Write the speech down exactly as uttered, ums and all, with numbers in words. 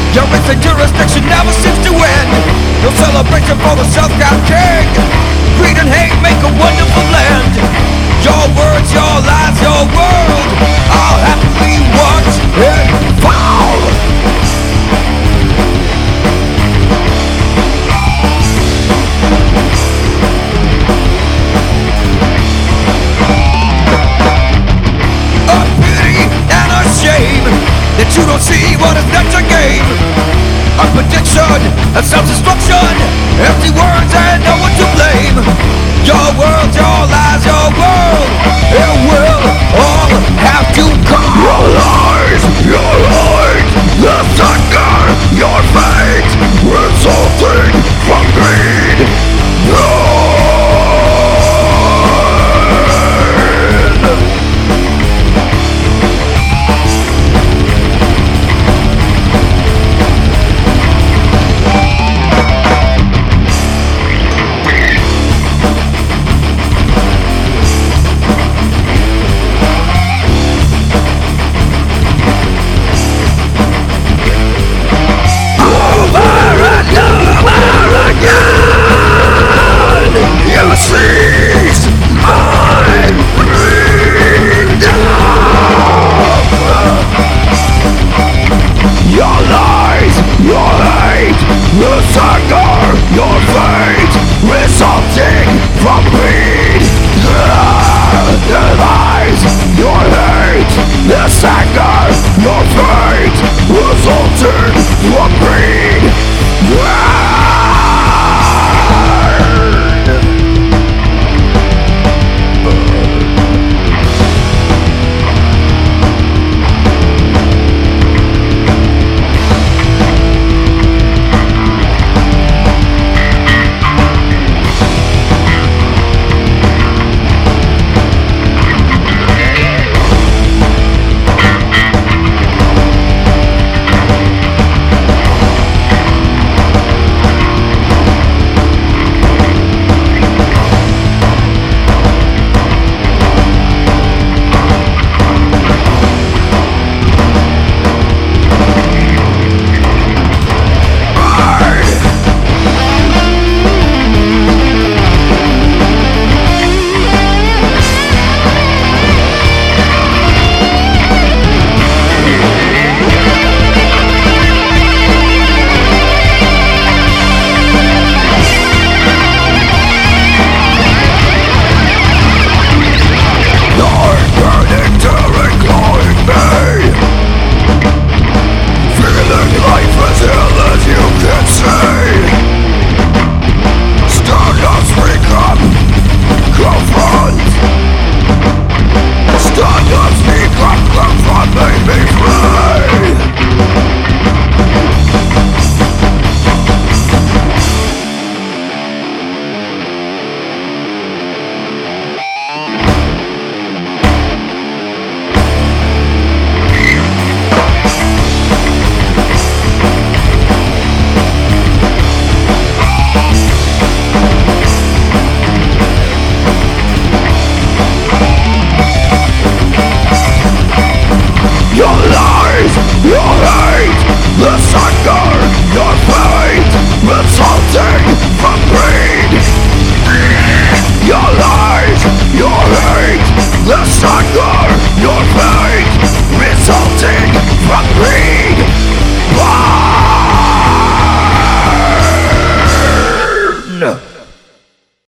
Your instant jurisdiction never seems to end. No celebration for the self-God king. Greed and hate make a wonderful land. Your words, your lies, your world, all happily watch it fall. A pity and a shame that you don't see what is next to gain. A prediction of self-destruction, empty words and no one to blame. Your world, your lies, your world, it will all have to come. Your lies, your light, the sucker, your fate, resulting from greed. No! Your lies, your hate, the sucker, your fate.